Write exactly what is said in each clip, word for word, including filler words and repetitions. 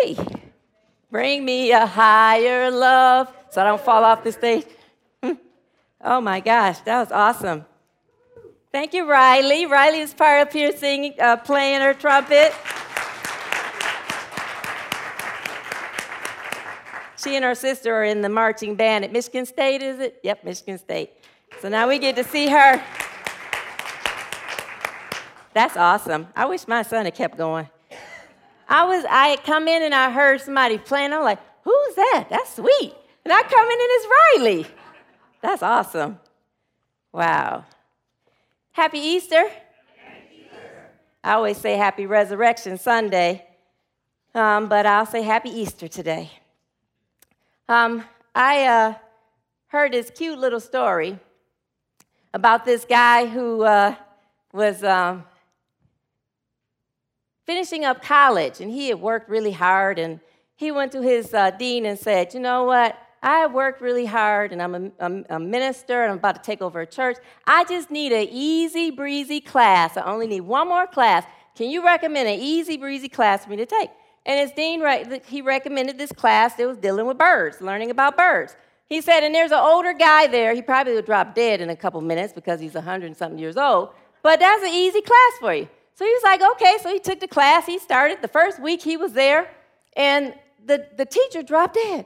Hey, bring me a higher love so I don't fall off the stage. Oh my gosh, that was awesome. Thank you, Riley. Riley is part up here singing, uh, playing her trumpet. She and her sister are in the marching band at Michigan State, is it? Yep, Michigan State. So now we get to see her. That's awesome. I wish my son had kept going. I was, I had come in and I heard somebody playing. I'm like, who's that? That's sweet. And I come in and it's Riley. That's awesome. Wow. Happy Easter. Happy Easter. I always say Happy Resurrection Sunday, um, but I'll say Happy Easter today. Um, I uh, heard this cute little story about this guy who uh, was um, finishing up college, and he had worked really hard, and he went to his uh, dean and said, you know what, I have worked really hard, and I'm a, I'm a minister, and I'm about to take over a church. I just need an easy, breezy class. I only need one more class. Can you recommend an easy, breezy class for me to take? And his dean, he recommended this class that was dealing with birds, learning about birds. He said, and there's an older guy there. He probably would drop dead in a couple minutes because he's one hundred and something years old. But that's an easy class for you. So he was like, okay. So he took the class. He started. The first week he was there, and the, the teacher dropped dead.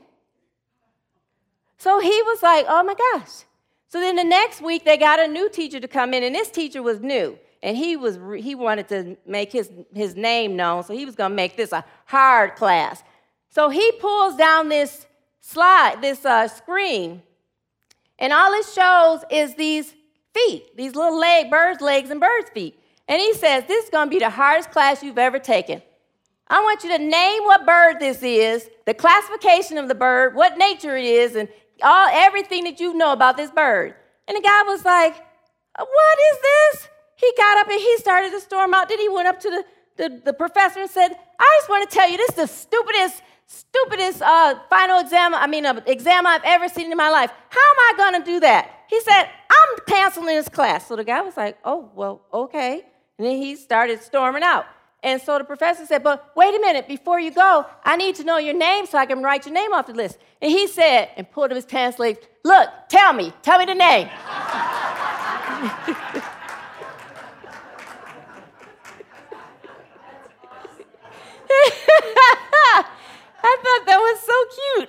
So he was like, oh, my gosh. So then the next week they got a new teacher to come in, and this teacher was new. And he was he wanted to make his, his name known, so he was going to make this a hard class. So he pulls down this slide, this uh, screen, and all it shows is these feet, these little leg, birds' legs and birds' feet. And he says, this is going to be the hardest class you've ever taken. I want you to name what bird this is, the classification of the bird, what nature it is, and all everything that you know about this bird. And the guy was like, what is this? He got up and he started to storm out. Then he went up to the, the, the professor and said, I just want to tell you, this is the stupidest, stupidest uh, final exam, I mean, uh, exam I've ever seen in my life. How am I going to do that? He said, I'm canceling this class. So the guy was like, oh, well, okay. And then he started storming out. And so the professor said, but wait a minute, before you go, I need to know your name so I can write your name off the list. And he said, and pulled up his pants legs, look, tell me, tell me the name. I thought that was so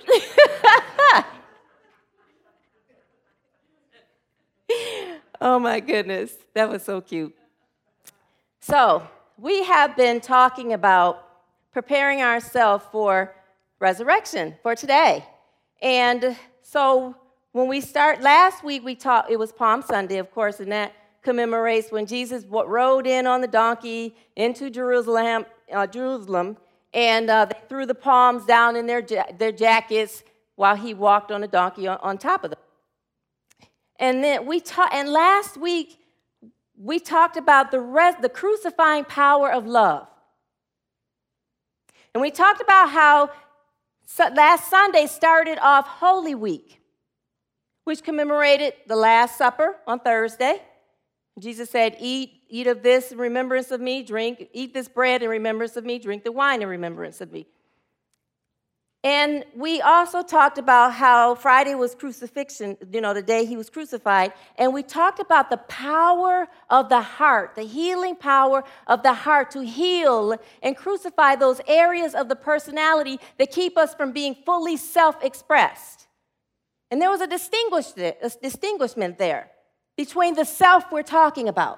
cute. Oh my goodness, that was so cute. So we have been talking about preparing ourselves for resurrection, for today. And so when we start, last week we taught, it was Palm Sunday, of course, and that commemorates when Jesus rode in on the donkey into Jerusalem, uh, Jerusalem, and uh, they threw the palms down in their ja- their jackets while he walked on a donkey on, on top of them. And then we taught, and last week we talked about the res- the crucifying power of love. And we talked about how so last Sunday started off Holy Week, which commemorated the Last Supper on Thursday. Jesus said, eat, eat of this in remembrance of me, drink, eat this bread in remembrance of me, drink the wine in remembrance of me. And we also talked about how Friday was crucifixion, you know, the day he was crucified, and we talked about the power of the heart, the healing power of the heart to heal and crucify those areas of the personality that keep us from being fully self-expressed. And there was a distinguishment there between the self we're talking about.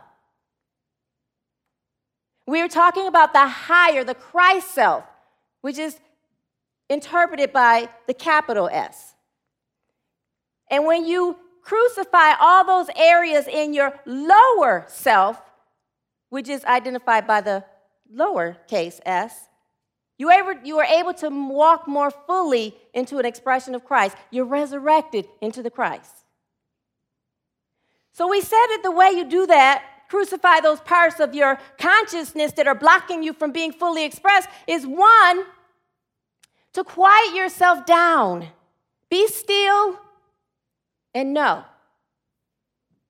We're talking about the higher, the Christ self, which is interpreted by the capital S. And when you crucify all those areas in your lower self, which is identified by the lowercase s, you, ever, you are able to walk more fully into an expression of Christ. You're resurrected into the Christ. So we said that the way you do that, crucify those parts of your consciousness that are blocking you from being fully expressed, is one, to quiet yourself down. Be still and know.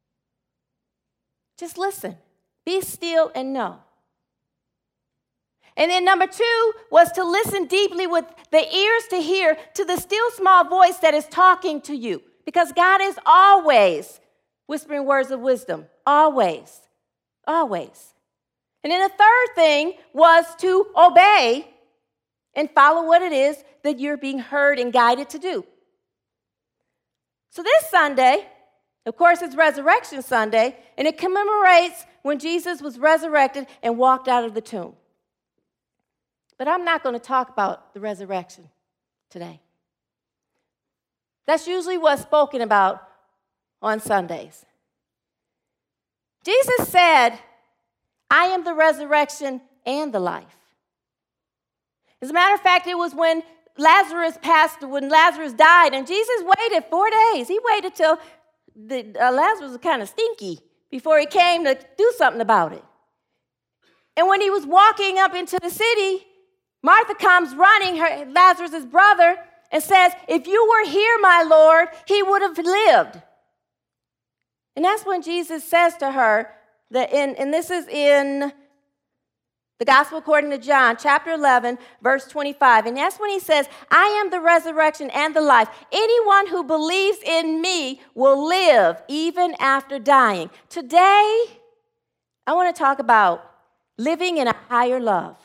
Just listen. Be still and know. And then number two was to listen deeply with the ears to hear to the still small voice that is talking to you. Because God is always whispering words of wisdom. Always. Always. And then the third thing was to obey and follow what it is that you're being heard and guided to do. So this Sunday, of course, it's Resurrection Sunday, and it commemorates when Jesus was resurrected and walked out of the tomb. But I'm not going to talk about the resurrection today. That's usually what's spoken about on Sundays. Jesus said, I am the resurrection and the life. As a matter of fact, it was when Lazarus passed, when Lazarus died, and Jesus waited four days. He waited till the, uh, Lazarus was kind of stinky before he came to do something about it. And when he was walking up into the city, Martha comes running, her, Lazarus' brother, and says, if you were here, my Lord, he would have lived. And that's when Jesus says to her, that in, and this is in the Gospel according to John, chapter eleven, verse twenty-five. And that's when he says, I am the resurrection and the life. Anyone who believes in me will live even after dying. Today, I want to talk about living in a higher love.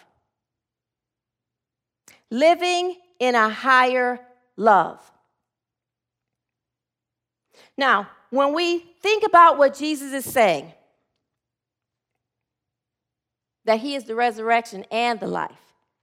Living in a higher love. Now, when we think about what Jesus is saying, that he is the resurrection and the life.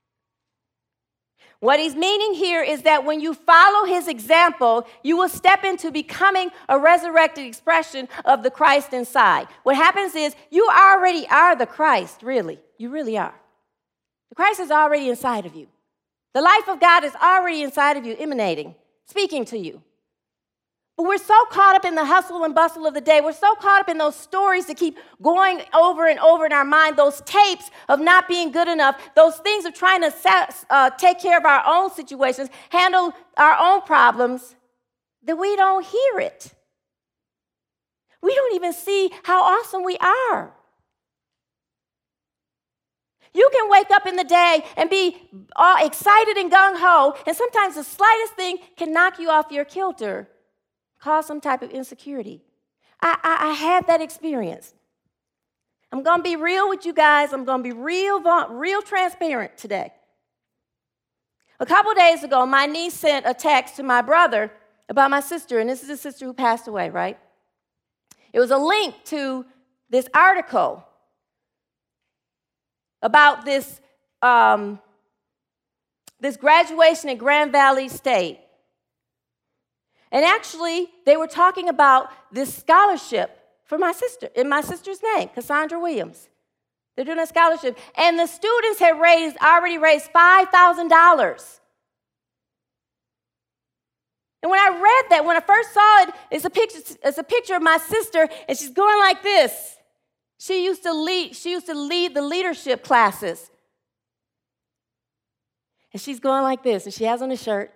What he's meaning here is that when you follow his example, you will step into becoming a resurrected expression of the Christ inside. What happens is you already are the Christ, really. You really are. The Christ is already inside of you. The life of God is already inside of you, emanating, speaking to you. But we're so caught up in the hustle and bustle of the day. We're so caught up in those stories that keep going over and over in our mind, those tapes of not being good enough, those things of trying to uh, take care of our own situations, handle our own problems, that we don't hear it. We don't even see how awesome we are. You can wake up in the day and be all excited and gung-ho, and sometimes the slightest thing can knock you off your kilter, cause some type of insecurity. I, I, I had that experience. I'm going to be real with you guys. I'm going to be real, real transparent today. A couple days ago, my niece sent a text to my brother about my sister, and this is a sister who passed away, right? It was a link to this article about this, um, this graduation at Grand Valley State. And actually, they were talking about this scholarship for my sister, in my sister's name, Cassandra Williams. They're doing a scholarship. And the students had raised, already raised five thousand dollars. And when I read that, when I first saw it, it's a picture, it's a picture of my sister, and she's going like this. She used to lead, she used to lead the leadership classes. And she's going like this, and she has on a shirt.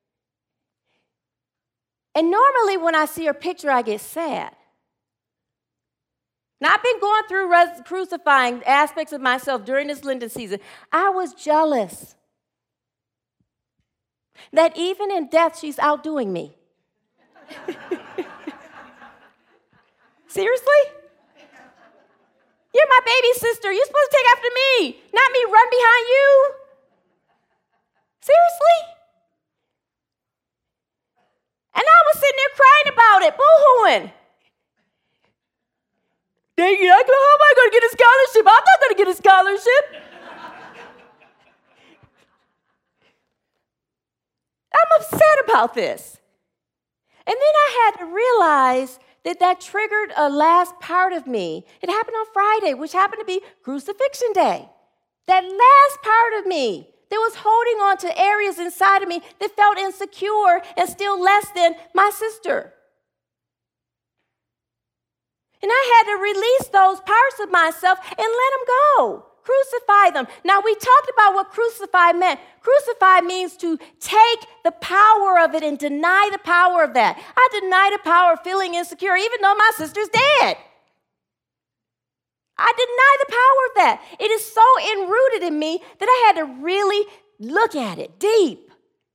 And normally when I see her picture, I get sad. Now, I've been going through res- crucifying aspects of myself during this Lenten season. I was jealous that even in death, she's outdoing me. Seriously? You're my baby sister. You're supposed to take after me, not me run behind you. Seriously? And I was sitting there crying about it, boo-hooing. Dang it, how am I going to get a scholarship? I'm not going to get a scholarship. I'm upset about this. And then I had to realize that that triggered a last part of me. It happened on Friday, which happened to be Crucifixion Day. That last part of me that was holding on to areas inside of me that felt insecure and still less than my sister. And I had to release those parts of myself and let them go. Crucify them. Now, we talked about what crucify meant. Crucify means to take the power of it and deny the power of that. I deny the power of feeling insecure, even though my sister's dead. I deny the power of that. It is so enrooted in me that I had to really look at it deep.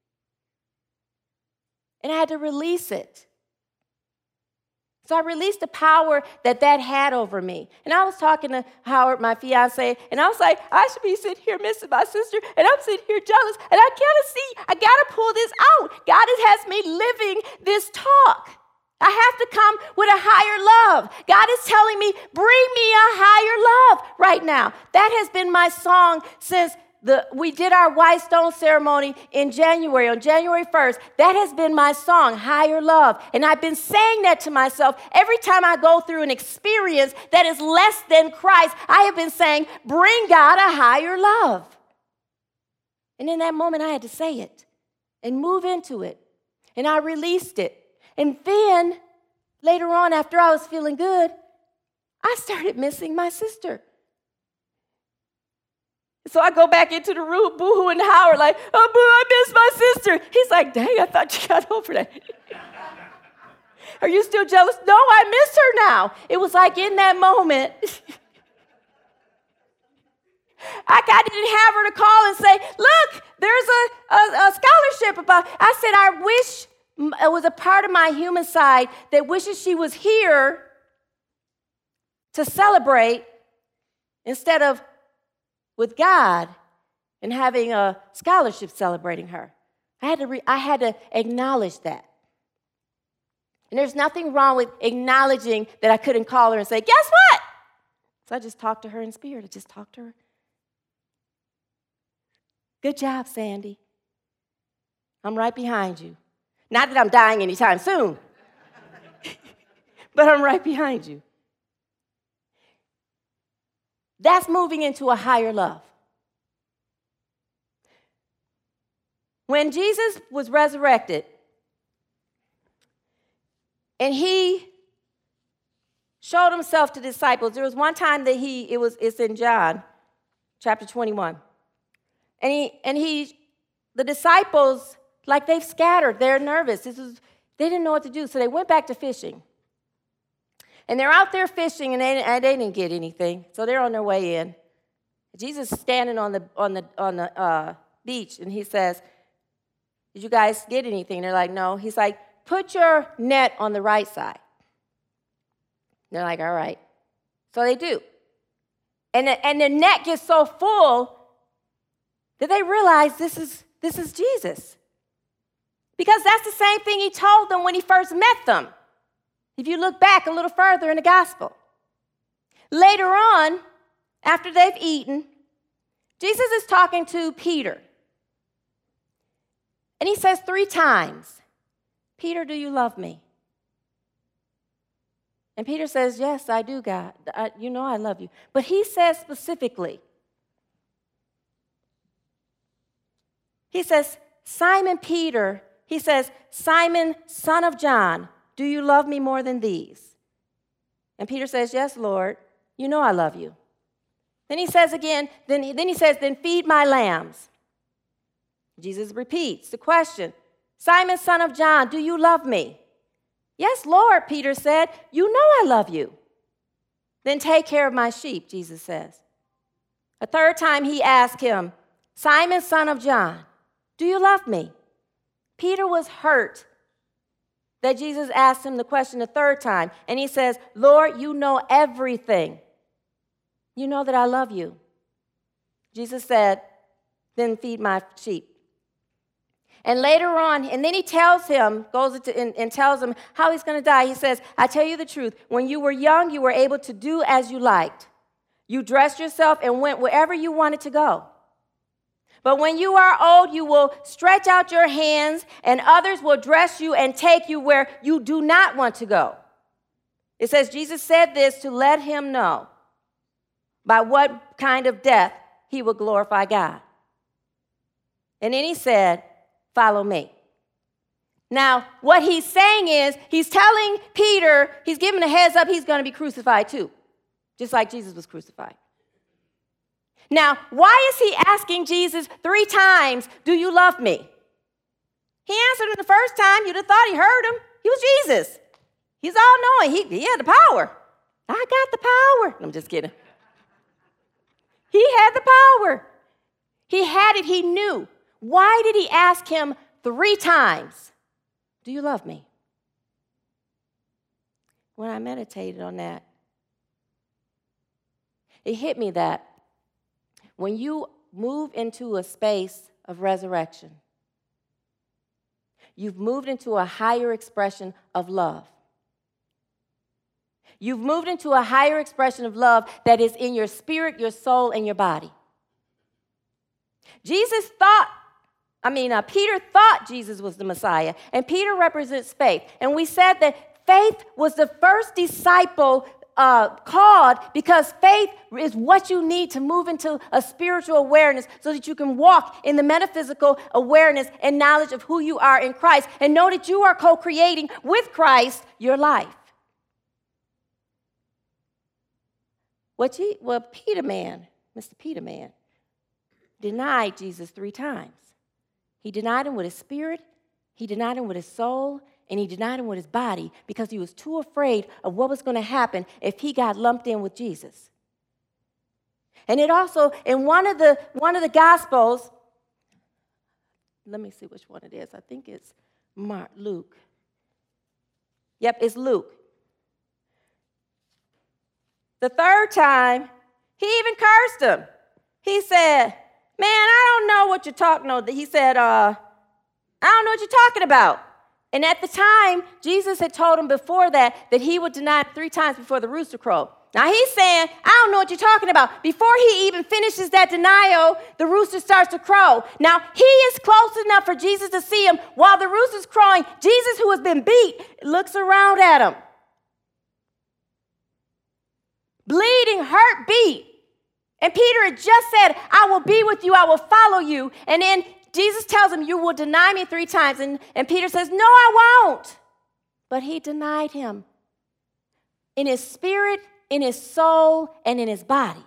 And I had to release it. So I released the power that that had over me. And I was talking to Howard, my fiance, and I was like, I should be sitting here missing my sister, and I'm sitting here jealous, and I gotta see, I gotta pull this out. God has me living this talk. I have to come with a higher love. God is telling me, bring me a higher love right now. That has been my song since The, we did our white stone ceremony in January, on January first. That has been my song, Higher Love. And I've been saying that to myself every time I go through an experience that is less than Christ. I have been saying, bring God a higher love. And in that moment, I had to say it and move into it. And I released it. And then, later on, after I was feeling good, I started missing my sister. So I go back into the room, Boo-hoo and Howard, like, oh, Boo, I miss my sister. He's like, dang, I thought you got over that. Are you still jealous? No, I miss her now. It was like in that moment, I, I didn't have her to call and say, look, there's a, a, a scholarship about. I said, I wish it was a part of my human side that wishes she was here to celebrate instead of with God and having a scholarship celebrating her. I had to re- I had to acknowledge that. And there's nothing wrong with acknowledging that I couldn't call her and say, guess what? So I just talked to her in spirit. I just talked to her. Good job, Sandy. I'm right behind you. Not that I'm dying anytime soon, but I'm right behind you. That's moving into a higher love. When Jesus was resurrected, and he showed himself to disciples, there was one time that he, it was, it's in John, chapter twenty-one. And he, and he, the disciples, like they've scattered, they're nervous. This is, they didn't know what to do, so they went back to fishing. And they're out there fishing, and they, and they didn't get anything, so they're on their way in. Jesus is standing on the on the on the uh, beach, and he says, "Did you guys get anything?" They're like, "No." He's like, "Put your net on the right side." They're like, "All right." So they do, and the, and the net gets so full that they realize this is this is Jesus, because that's the same thing he told them when he first met them. If you look back a little further in the gospel. Later on, after they've eaten, Jesus is talking to Peter. And he says three times, "Peter, do you love me?" And Peter says, "Yes, I do, God. I, you know I love you." But he says specifically, he says, "Simon Peter," he says, "Simon, son of John, do you love me more than these?" And Peter says, "Yes, Lord, you know I love you." Then he says again, then he, then he says, "Then feed my lambs." Jesus repeats the question, "Simon, son of John, do you love me?" "Yes, Lord," Peter said, "you know I love you." "Then take care of my sheep," Jesus says. A third time he asked him, "Simon, son of John, do you love me?" Peter was hurt that Jesus asked him the question a third time. And he says, "Lord, you know everything. You know that I love you." Jesus said, "Then feed my sheep." And later on, and then he tells him, goes into, and, and tells him how he's going to die. He says, "I tell you the truth, when you were young, you were able to do as you liked. You dressed yourself and went wherever you wanted to go. But when you are old, you will stretch out your hands, and others will dress you and take you where you do not want to go." It says Jesus said this to let him know by what kind of death he would glorify God. And then he said, "Follow me." Now, what he's saying is, he's telling Peter, he's giving a heads up, he's going to be crucified too, just like Jesus was crucified. Now, why is he asking Jesus three times, "Do you love me?" He answered him the first time. You'd have thought he heard him. He was Jesus. He's all-knowing. He, he had the power. I got the power. I'm just kidding. He had the power. He had it. He knew. Why did he ask him three times, do you love me? When I meditated on that, it hit me that when you move into a space of resurrection, you've moved into a higher expression of love. You've moved into a higher expression of love that is in your spirit, your soul, and your body. Jesus thought, I mean, uh, Peter thought Jesus was the Messiah, and Peter represents faith. And we said that faith was the first disciple uh, called because faith is what you need to move into a spiritual awareness so that you can walk in the metaphysical awareness and knowledge of who you are in Christ and know that you are co-creating with Christ your life. What he, well, Peter man, Mister Peter man, denied Jesus three times. He denied him with his spirit, he denied him with his soul, and he denied him with his body because he was too afraid of what was going to happen if he got lumped in with Jesus. And it also, in one of the one of the Gospels, let me see which one it is. I think it's Mark, Luke. Yep, it's Luke. The third time, he even cursed him. He said, man, I don't know what you're talking about. He said, uh, I don't know what you're talking about. And at the time, Jesus had told him before that that he would deny him three times before the rooster crowed. Now he's saying, I don't know what you're talking about. Before he even finishes that denial, the rooster starts to crow. Now he is close enough for Jesus to see him while the rooster's crowing. Jesus, who has been beat, looks around at him. Bleeding, hurt, beat. And Peter had just said, I will be with you, I will follow you. And then Jesus tells him, you will deny me three times. And, and Peter says, no, I won't. But he denied him in his spirit, in his soul, and in his body.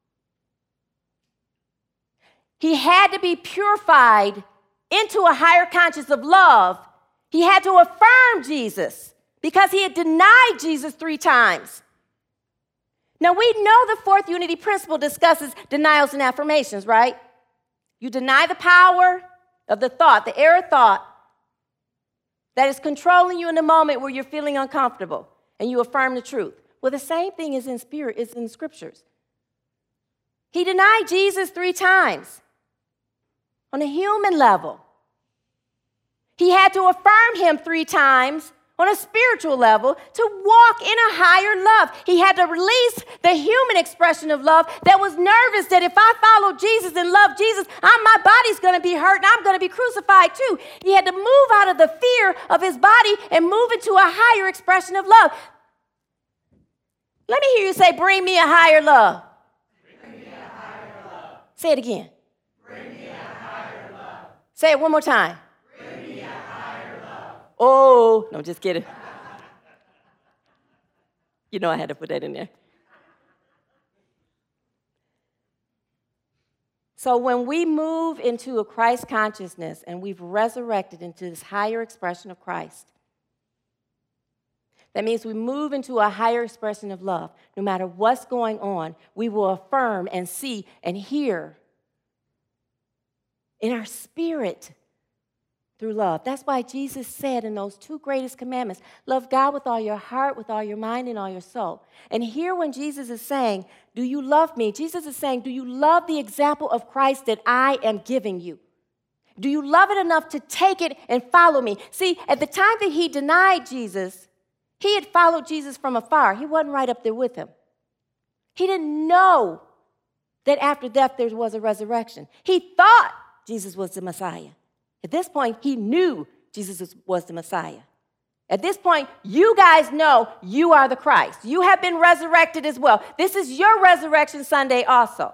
He had to be purified into a higher conscience of love. He had to affirm Jesus because he had denied Jesus three times. Now, we know the fourth unity principle discusses denials and affirmations, right? You deny the power of the thought, the error thought that is controlling you in the moment where you're feeling uncomfortable, and you affirm the truth. Well, the same thing is in spirit, is in the scriptures. He denied Jesus three times on a human level. He had to affirm him three times on a spiritual level to walk in a higher love. He had to release the human expression of love that was nervous that if I follow Jesus and love Jesus, I'm, my body's going to be hurt and I'm going to be crucified too. He had to move out of the fear of his body and move into a higher expression of love. Let me hear you say, bring me a higher love. Bring me a higher love. Say it again. Bring me a higher love. Say it one more time. Bring me a higher love. Oh, no, just kidding. You know I had to put that in there. So when we move into a Christ consciousness and we've resurrected into this higher expression of Christ, that means we move into a higher expression of love. No matter what's going on, we will affirm and see and hear in our spirit through love. That's why Jesus said in those two greatest commandments, love God with all your heart, with all your mind, and all your soul. And here when Jesus is saying, do you love me? Jesus is saying, do you love the example of Christ that I am giving you? Do you love it enough to take it and follow me? See, at the time that he denied Jesus, he had followed Jesus from afar. He wasn't right up there with him. He didn't know that after death there was a resurrection. He thought Jesus was the Messiah. At this point, he knew Jesus was the Messiah. At this point, you guys know you are the Christ. You have been resurrected as well. This is your Resurrection Sunday also.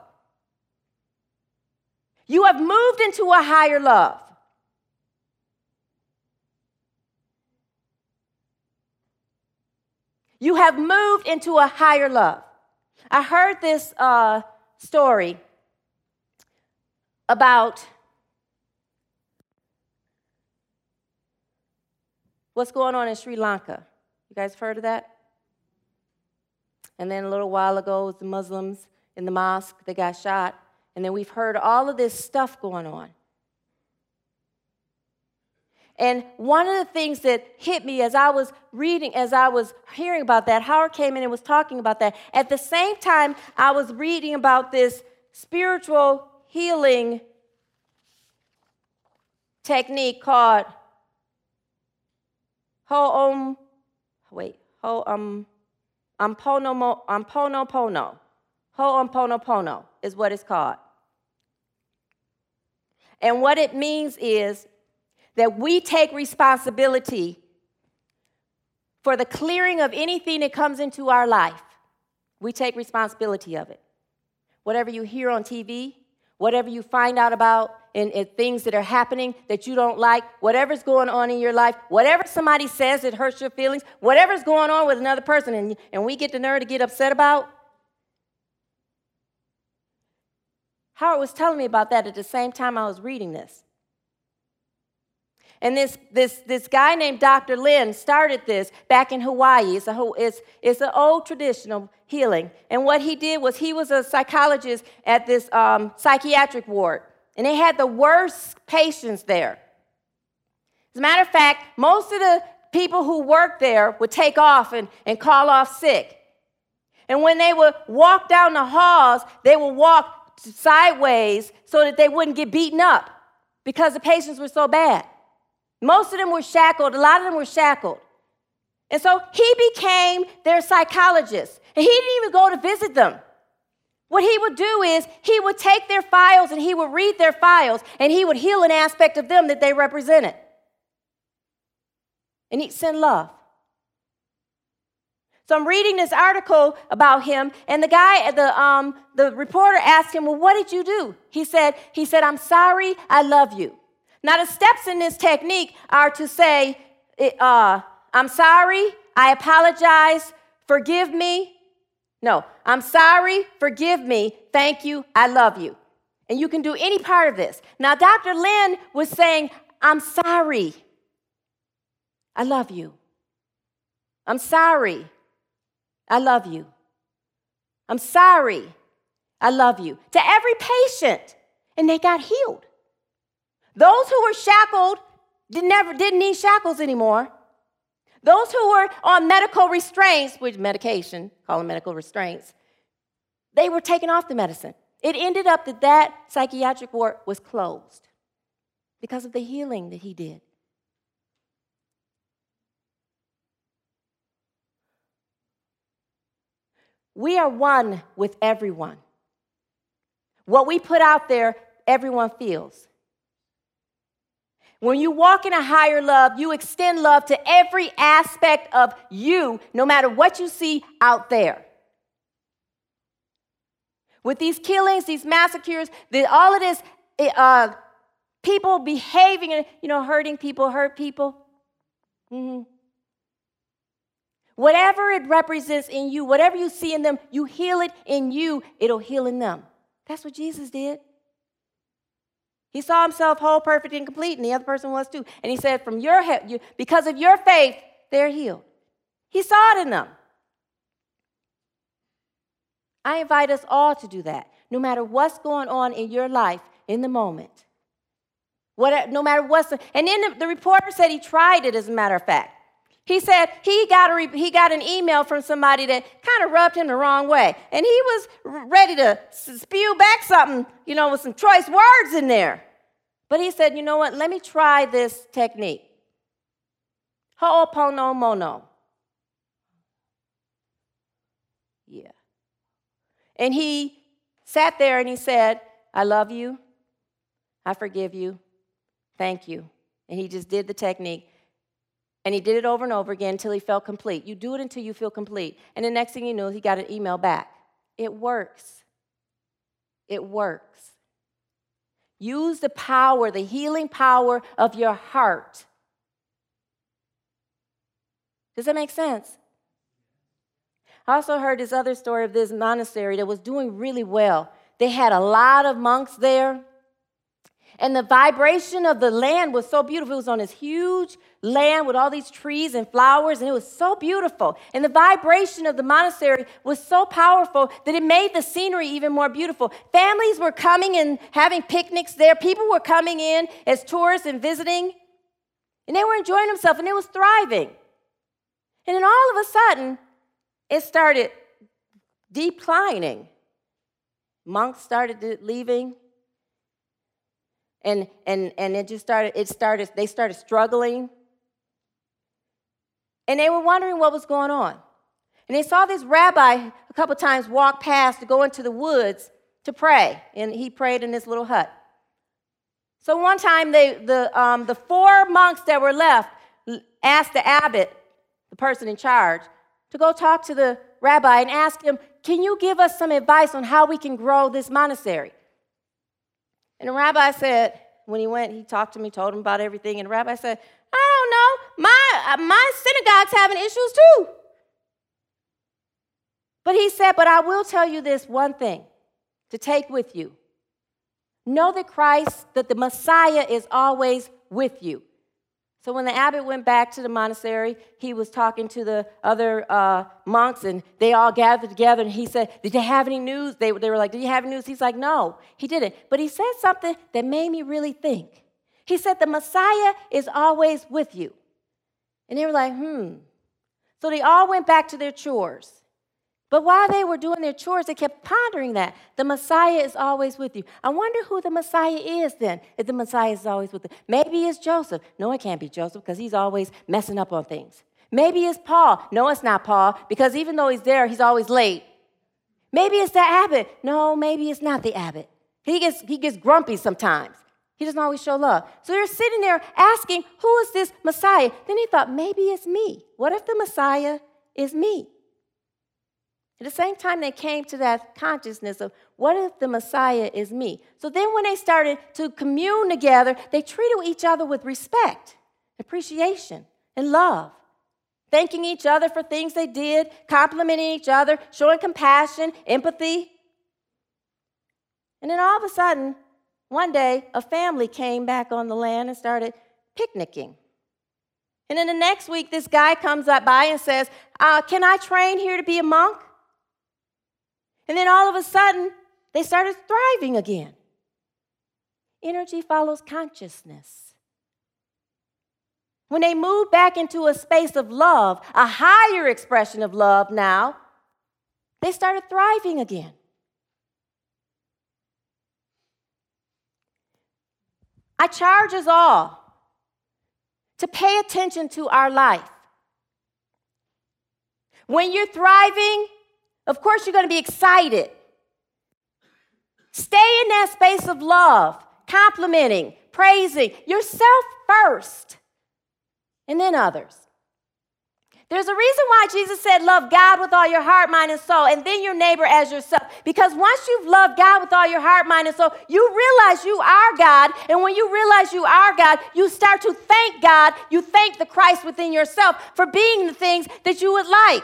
You have moved into a higher love. You have moved into a higher love. I heard this uh, story about what's going on in Sri Lanka. You guys heard of that? And then a little while ago, it was the Muslims in the mosque that got shot. And then we've heard all of this stuff going on. And one of the things that hit me as I was reading, as I was hearing about that, Howard came in and was talking about that. At the same time, I was reading about this spiritual healing technique called Ho'om, wait, Ho'om, Amponomo, Amponopono. Ho'omponopono is what it's called. And what it means is that we take responsibility for the clearing of anything that comes into our life. We take responsibility of it. Whatever you hear on T V, whatever you find out about in, in things that are happening that you don't like, whatever's going on in your life, whatever somebody says that hurts your feelings, whatever's going on with another person and, and we get the nerve to get upset about. Howard was telling me about that at the same time I was reading this. And this, this, this guy named Doctor Lin started this back in Hawaii. It's, a, it's, it's an old traditional healing. And what he did was he was a psychologist at this um, psychiatric ward. And they had the worst patients there. As a matter of fact, most of the people who worked there would take off and, and call off sick. And when they would walk down the halls, they would walk sideways so that they wouldn't get beaten up because the patients were so bad. Most of them were shackled. A lot of them were shackled. And so he became their psychologist. And he didn't even go to visit them. What he would do is he would take their files and he would read their files and he would heal an aspect of them that they represented. And he'd send love. So I'm reading this article about him, and the guy, the um, the reporter asked him, well, what did you do? He said, he said, I'm sorry, I love you. Now, the steps in this technique are to say, uh, I'm sorry, I apologize, forgive me. No, I'm sorry, forgive me, thank you, I love you. And you can do any part of this. Now, Doctor Lin was saying, I'm sorry, I love you. I'm sorry, I love you. I'm sorry, I love you. To every patient, and they got healed. Those who were shackled did never, didn't need shackles anymore. Those who were on medical restraints, which medication, call them medical restraints, they were taken off the medicine. It ended up that that psychiatric ward was closed because of the healing that he did. We are one with everyone. What we put out there, everyone feels. When you walk in a higher love, you extend love to every aspect of you, no matter what you see out there. With these killings, these massacres, the, all of this, uh, people behaving and, you know, hurting people, hurt people. Mm-hmm. Whatever it represents in you, whatever you see in them, you heal it in you, it'll heal in them. That's what Jesus did. He saw himself whole, perfect, and complete, and the other person was too. And he said, from your he- because of your faith, they're healed. He saw it in them. I invite us all to do that, no matter what's going on in your life in the moment. What, no matter what's, and then the, the reporter said he tried it, as a matter of fact. He said he got, a re, he got an email from somebody that kind of rubbed him the wrong way. And he was ready to spew back something, you know, with some choice words in there. But he said, you know what, let me try this technique. Ho'oponopono. Yeah. And he sat there and he said, I love you. I forgive you. Thank you. And he just did the technique. And he did it over and over again until he felt complete. You do it until you feel complete. And the next thing you knew, he got an email back. It works. It works. Use the power, the healing power of your heart. Does that make sense? I also heard this other story of this monastery that was doing really well. They had a lot of monks there. And the vibration of the land was so beautiful. It was on this huge land with all these trees and flowers, and it was so beautiful. And the vibration of the monastery was so powerful that it made the scenery even more beautiful. Families were coming and having picnics there. People were coming in as tourists and visiting, and they were enjoying themselves, and it was thriving. And then all of a sudden, it started declining. Monks started leaving. And and and it just started, it started, they started struggling. And they were wondering what was going on. And they saw this rabbi a couple times walk past to go into the woods to pray. And he prayed in this little hut. So one time they the um, the four monks that were left asked the abbot, the person in charge, to go talk to the rabbi and ask him, can you give us some advice on how we can grow this monastery? And the rabbi said, when he went, he talked to me, told him about everything. And the rabbi said, I don't know, my, my synagogue's having issues too. But he said, but I will tell you this one thing to take with you. Know that Christ, that the Messiah is always with you. So when the abbot went back to the monastery, he was talking to the other uh, monks, and they all gathered together, and he said, did you have any news? They, they were like, did you have any news? He's like, no, he didn't. But he said something that made me really think. He said, the Messiah is always with you. And they were like, hmm. So they all went back to their chores. But while they were doing their chores, they kept pondering that. The Messiah is always with you. I wonder who the Messiah is then, if the Messiah is always with them. Maybe it's Joseph. No, it can't be Joseph because he's always messing up on things. Maybe it's Paul. No, it's not Paul because even though he's there, he's always late. Maybe it's the abbot. No, maybe it's not the abbot. He gets, he gets grumpy sometimes. He doesn't always show love. So they're sitting there asking, who is this Messiah? Then he thought, maybe it's me. What if the Messiah is me? At the same time, they came to that consciousness of, what if the Messiah is me? So then when they started to commune together, they treated each other with respect, appreciation, and love, thanking each other for things they did, complimenting each other, showing compassion, empathy. And then all of a sudden, one day, a family came back on the land and started picnicking. And then the next week, this guy comes up by and says, uh, can I train here to be a monk? And then all of a sudden, they started thriving again. Energy follows consciousness. When they moved back into a space of love, a higher expression of love now, they started thriving again. I charge us all to pay attention to our life. When you're thriving, of course, you're going to be excited. Stay in that space of love, complimenting, praising yourself first, and then others. There's a reason why Jesus said, love God with all your heart, mind, and soul, and then your neighbor as yourself. Because once you've loved God with all your heart, mind, and soul, you realize you are God. And when you realize you are God, you start to thank God. You thank the Christ within yourself for being the things that you would like.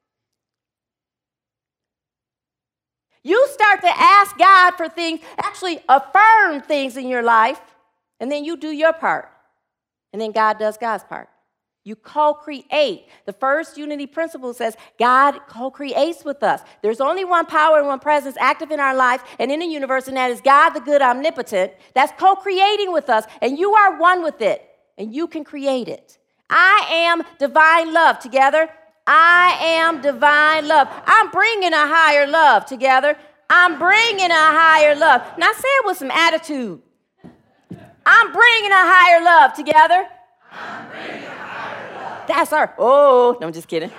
You start to ask God for things, actually affirm things in your life, and then you do your part. And then God does God's part. You co-create. The first unity principle says God co-creates with us. There's only one power and one presence active in our life and in the universe, and that is God, the good omnipotent. That's co-creating with us, and you are one with it, and you can create it. I am divine love. Together, I am divine love. I'm bringing a higher love together. I'm bringing a higher love. Now say it with some attitude. I'm bringing a higher love together. I'm bringing a higher love. That's our, oh, no, I'm just kidding.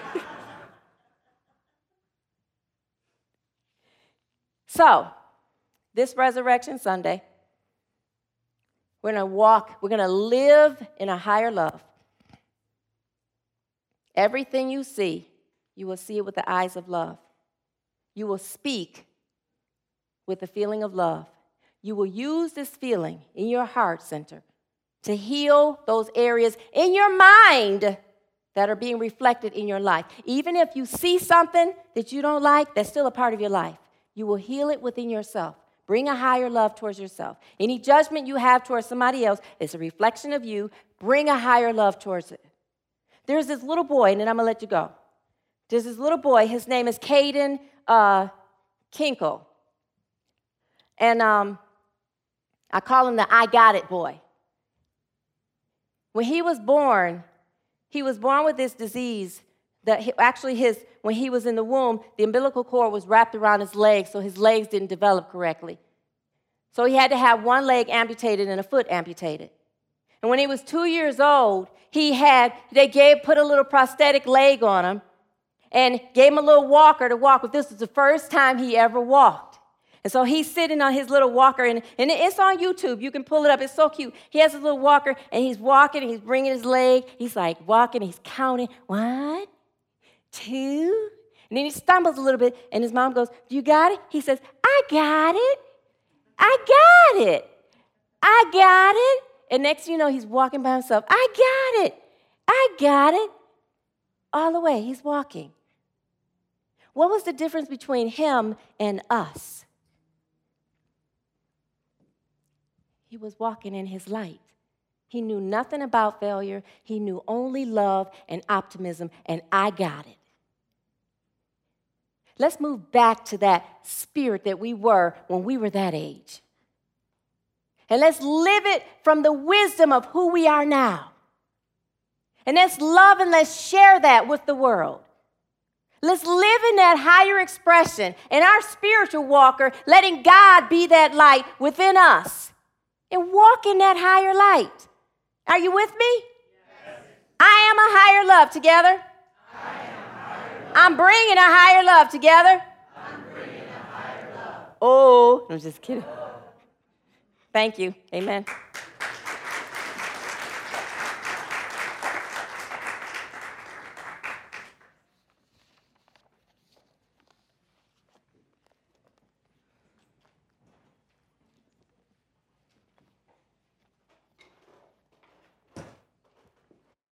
So, this Resurrection Sunday, we're going to walk, we're going to live in a higher love. Everything you see, you will see it with the eyes of love. You will speak with the feeling of love. You will use this feeling in your heart center to heal those areas in your mind that are being reflected in your life. Even if you see something that you don't like, that's still a part of your life. You will heal it within yourself. Bring a higher love towards yourself. Any judgment you have towards somebody else is a reflection of you. Bring a higher love towards it. There's this little boy, and then I'm going to let you go. There's this little boy. His name is Caden uh, Kinkle. And um, I call him the I got it boy. When he was born, he was born with this disease that he, actually his, when he was in the womb, the umbilical cord was wrapped around his legs, so his legs didn't develop correctly. So he had to have one leg amputated and a foot amputated. And when he was two years old, he had, they gave, put a little prosthetic leg on him and gave him a little walker to walk with. This was the first time he ever walked. And so he's sitting on his little walker, and, and it's on YouTube. You can pull it up. It's so cute. He has his little walker, and he's walking, and he's bringing his leg. He's like walking, he's counting. One, two. And then he stumbles a little bit, and his mom goes, "Do you got it?" He says, "I got it. I got it. I got it." And next thing you know, he's walking by himself. "I got it. I got it." All the way, he's walking. What was the difference between him and us? He was walking in his light. He knew nothing about failure. He knew only love and optimism, and I got it. Let's move back to that spirit that we were when we were that age. And let's live it from the wisdom of who we are now. And let's love and let's share that with the world. Let's live in that higher expression, in our spiritual walker, letting God be that light within us. And walk in that higher light. Are you with me? Yes. I am a higher love together. I am higher love. I'm bringing a higher love together. I'm bringing a higher love. Oh, I'm just kidding. Thank you. Amen.